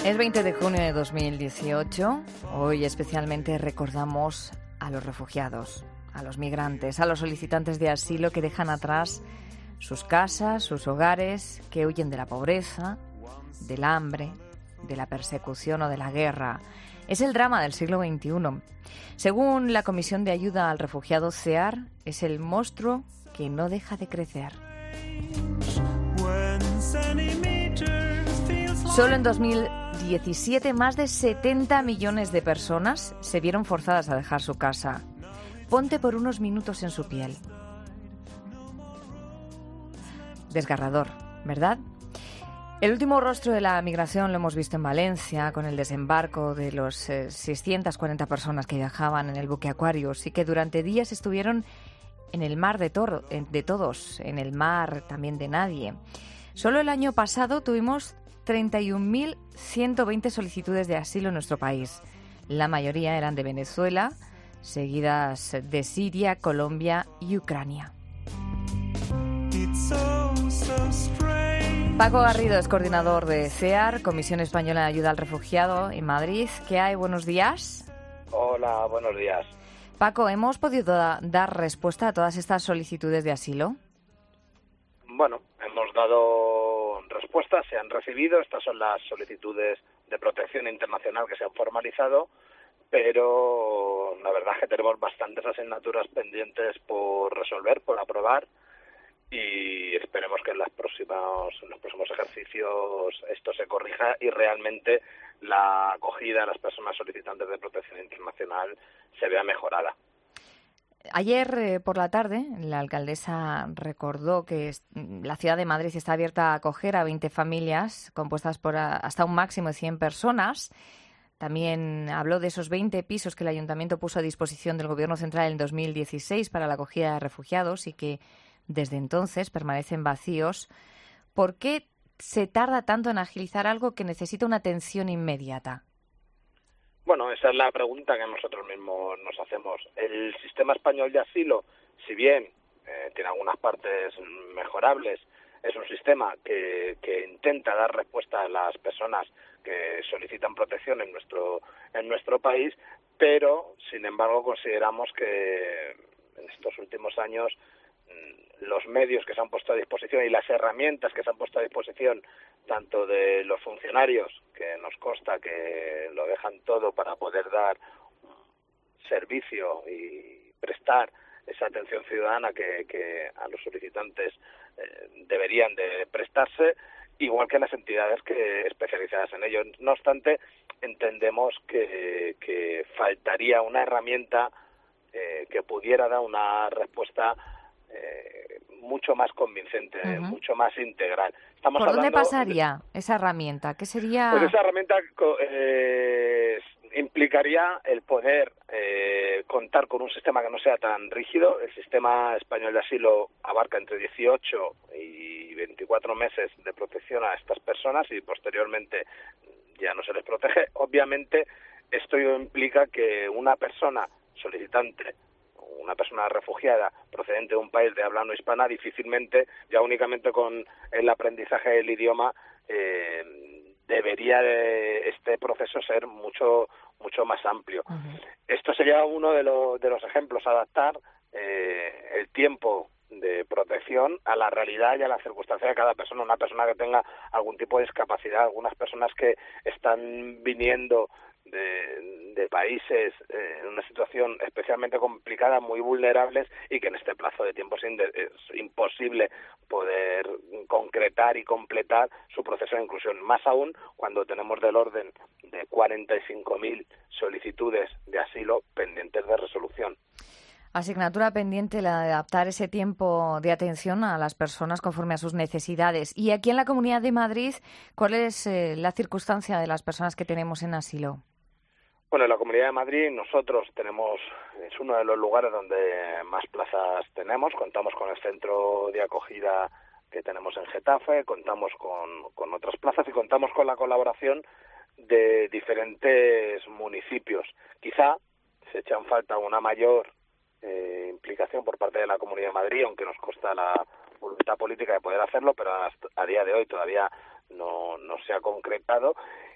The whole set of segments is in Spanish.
Es 20 de junio de 2018. Hoy especialmente recordamos a los refugiados, a los migrantes, a los solicitantes de asilo que dejan atrás sus casas, sus hogares, que huyen de la pobreza, del hambre, de la persecución o de la guerra. Es el drama del siglo XXI. Según la Comisión de Ayuda al Refugiado CEAR, es el monstruo que no deja de crecer. Solo en 2017 más de 70 millones de personas se vieron forzadas a dejar su casa. Ponte por unos minutos en su piel. Desgarrador, ¿verdad? El último rostro de la migración lo hemos visto en Valencia, con el desembarco de los 640 personas que viajaban en el buque Aquarius y que durante días estuvieron en el mar de todos, en el mar también de nadie. Solo el año pasado tuvimos 31.120 solicitudes de asilo en nuestro país. La mayoría eran de Venezuela, seguidas de Siria, Colombia y Ucrania. Paco Garrido es coordinador de CEAR, Comisión Española de Ayuda al Refugiado en Madrid. ¿Qué hay? Buenos días. Hola, buenos días. Paco, ¿hemos podido dar respuesta a todas estas solicitudes de asilo? Bueno, hemos dado respuestas, se han recibido. Estas son las solicitudes de protección internacional que se han formalizado, pero la verdad es que tenemos bastantes asignaturas pendientes por resolver, por aprobar, y esperemos que en los próximos ejercicios esto se corrija y realmente la acogida a las personas solicitantes de protección internacional se vea mejorada. Ayer por la tarde, la alcaldesa recordó que la ciudad de Madrid está abierta a acoger a 20 familias compuestas por hasta un máximo de 100 personas. También habló de esos 20 pisos que el ayuntamiento puso a disposición del Gobierno central en 2016 para la acogida de refugiados y que desde entonces permanecen vacíos. ¿Por qué se tarda tanto en agilizar algo que necesita una atención inmediata? Bueno, esa es la pregunta que nosotros mismos nos hacemos. El sistema español de asilo, si bien tiene algunas partes mejorables, es un sistema que intenta dar respuesta a las personas que solicitan protección en nuestro país, pero, sin embargo, consideramos que en estos últimos años los medios que se han puesto a disposición y las herramientas que se han puesto a disposición tanto de los funcionarios, que nos consta que lo dejan todo para poder dar servicio y prestar esa atención ciudadana que a los solicitantes deberían de prestarse, igual que las entidades especializadas en ello. No obstante, entendemos que faltaría una herramienta que pudiera dar una respuesta mucho más convincente, mucho más integral. ¿Por dónde pasaría esa herramienta? ¿Qué sería? Pues esa herramienta implicaría el poder contar con un sistema que no sea tan rígido. El sistema español de asilo abarca entre 18 y 24 meses de protección a estas personas y posteriormente ya no se les protege. Obviamente, esto implica que una persona solicitante, una persona refugiada procedente de un país de habla no hispana, difícilmente, ya únicamente con el aprendizaje del idioma, debería este proceso ser mucho más amplio. Uh-huh. Esto sería uno de los ejemplos, adaptar el tiempo de protección a la realidad y a la circunstancia de cada persona. Una persona que tenga algún tipo de discapacidad, algunas personas que están viniendo de países en una situación especialmente complicada, muy vulnerables, y que en este plazo de tiempo es imposible poder concretar y completar su proceso de inclusión. Más aún cuando tenemos del orden de 45.000 solicitudes de asilo pendientes de resolución. Asignatura pendiente la de adaptar ese tiempo de atención a las personas conforme a sus necesidades. Y aquí en la Comunidad de Madrid, ¿cuál es la circunstancia de las personas que tenemos en asilo? Bueno, en la Comunidad de Madrid nosotros es uno de los lugares donde más plazas tenemos. Contamos con el centro de acogida que tenemos en Getafe, contamos con otras plazas y contamos con la colaboración de diferentes municipios. Quizá se echa en falta una mayor implicación por parte de la Comunidad de Madrid, aunque nos consta la voluntad política de poder hacerlo, pero a día de hoy todavía no se ha concretado.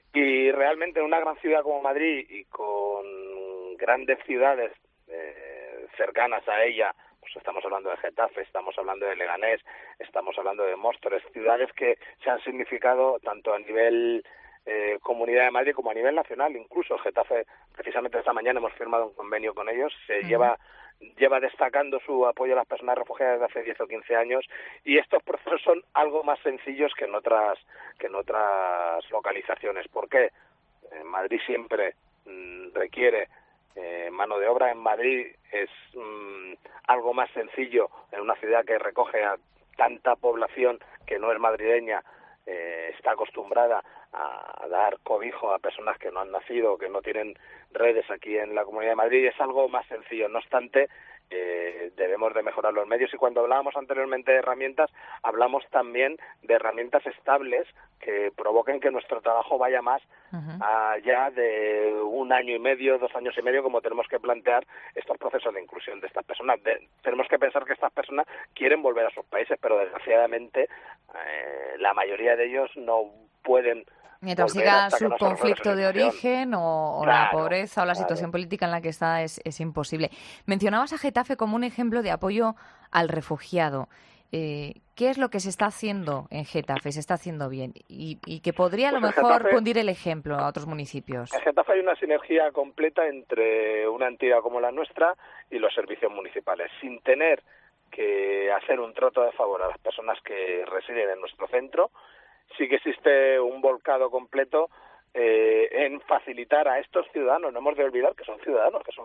Y realmente en una gran ciudad como Madrid y con grandes ciudades cercanas a ella, pues estamos hablando de Getafe, estamos hablando de Leganés, estamos hablando de Móstoles, ciudades que se han significado tanto a nivel Comunidad de Madrid como a nivel nacional. Incluso Getafe, precisamente esta mañana hemos firmado un convenio con ellos, se lleva destacando su apoyo a las personas refugiadas desde hace 10 o 15 años, y estos procesos son algo más sencillos que en otras localizaciones. ¿Por qué? Madrid siempre requiere mano de obra. En Madrid es algo más sencillo, en una ciudad que recoge a tanta población que no es madrileña, está acostumbrada a dar cobijo a personas que no han nacido, que no tienen redes aquí en la Comunidad de Madrid. Es algo más sencillo. No obstante, debemos de mejorar los medios, y cuando hablábamos anteriormente de herramientas, hablamos también de herramientas estables que provoquen que nuestro trabajo vaya más allá de 1 año y medio, 2 años y medio, como tenemos que plantear estos procesos de inclusión de estas personas. Tenemos que pensar que estas personas quieren volver a sus países, pero desgraciadamente la mayoría de ellos no pueden. Mientras siga su conflicto de origen o claro, la pobreza o la situación política en la que está, es imposible. Mencionabas a Getafe como un ejemplo de apoyo al refugiado. ¿Qué es lo que se está haciendo en Getafe? ¿Se está haciendo bien? Y que podría a lo mejor Getafe, cundir el ejemplo a otros municipios. En Getafe hay una sinergia completa entre una entidad como la nuestra y los servicios municipales, sin tener que hacer un trato de favor a las personas que residen en nuestro centro. Sí que existe un volcado completo en facilitar a estos ciudadanos. No hemos de olvidar que son ciudadanos, que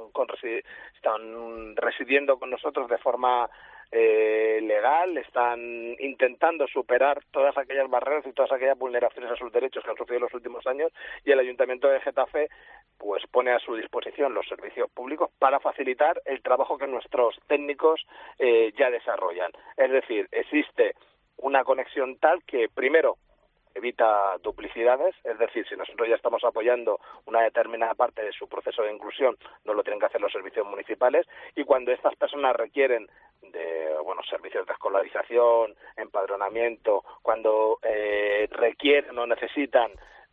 están residiendo con nosotros de forma legal, están intentando superar todas aquellas barreras y todas aquellas vulneraciones a sus derechos que han sufrido en los últimos años, y el Ayuntamiento de Getafe pues pone a su disposición los servicios públicos para facilitar el trabajo que nuestros técnicos ya desarrollan. Es decir, existe una conexión tal que, primero, evita duplicidades, es decir, si nosotros ya estamos apoyando una determinada parte de su proceso de inclusión, no lo tienen que hacer los servicios municipales, y cuando estas personas requieren de servicios de escolarización, empadronamiento, cuando requieren o necesitan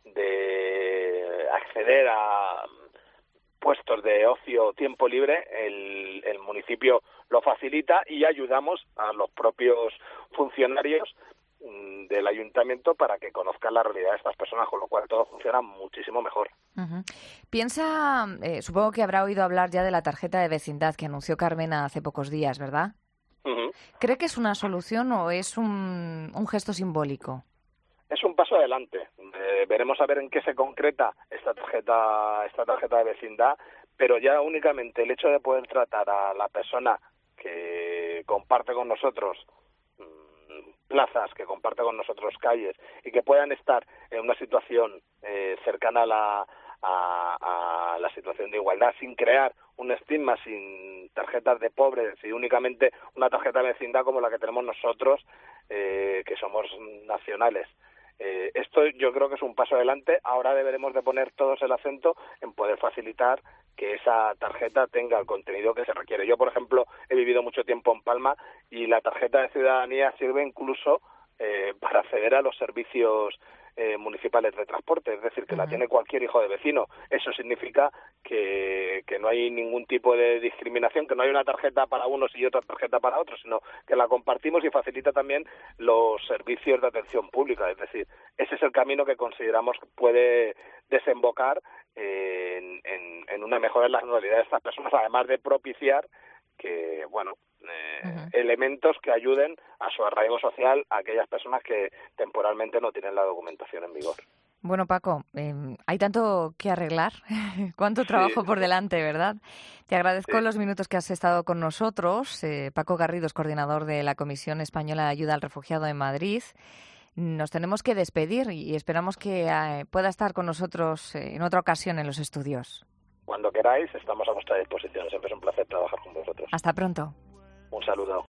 de acceder a puestos de ocio o tiempo libre, el municipio lo facilita, y ayudamos a los propios funcionarios del ayuntamiento para que conozcan la realidad de estas personas, con lo cual todo funciona muchísimo mejor. Piensa, supongo que habrá oído hablar ya de la tarjeta de vecindad que anunció Carmen hace pocos días, ¿verdad? ¿Cree que es una solución o es un gesto simbólico? Es un paso adelante. Veremos a ver en qué se concreta esta tarjeta de vecindad, pero ya únicamente el hecho de poder tratar a la persona que comparte con nosotros plazas, que comparte con nosotros calles, y que puedan estar en una situación cercana a la situación de igualdad, sin crear un estigma, sin tarjetas de pobres, y únicamente una tarjeta de vecindad como la que tenemos nosotros, que somos nacionales. Esto yo creo que es un paso adelante. Ahora deberemos de poner todos el acento en poder facilitar que esa tarjeta tenga el contenido que se requiere. Yo, por ejemplo, he vivido mucho tiempo en Palma, y la tarjeta de ciudadanía sirve incluso para acceder a los servicios municipales de transporte, es decir, que la tiene cualquier hijo de vecino. Eso significa que no hay ningún tipo de discriminación, que no hay una tarjeta para unos y otra tarjeta para otros, sino que la compartimos, y facilita también los servicios de atención pública. Es decir, ese es el camino que consideramos que puede desembocar en una mejora en la realidad de estas personas, además de propiciar que, elementos que ayuden a su arraigo social a aquellas personas que temporalmente no tienen la documentación en vigor. Bueno, Paco, hay tanto que arreglar, cuánto trabajo por delante, ¿verdad? Te agradezco los minutos que has estado con nosotros. Paco Garrido es coordinador de la Comisión Española de Ayuda al Refugiado en Madrid. Nos tenemos que despedir y esperamos que pueda estar con nosotros en otra ocasión en los estudios. Cuando queráis, estamos a vuestra disposición. Siempre es un placer trabajar con vosotros. Hasta pronto. Un saludo.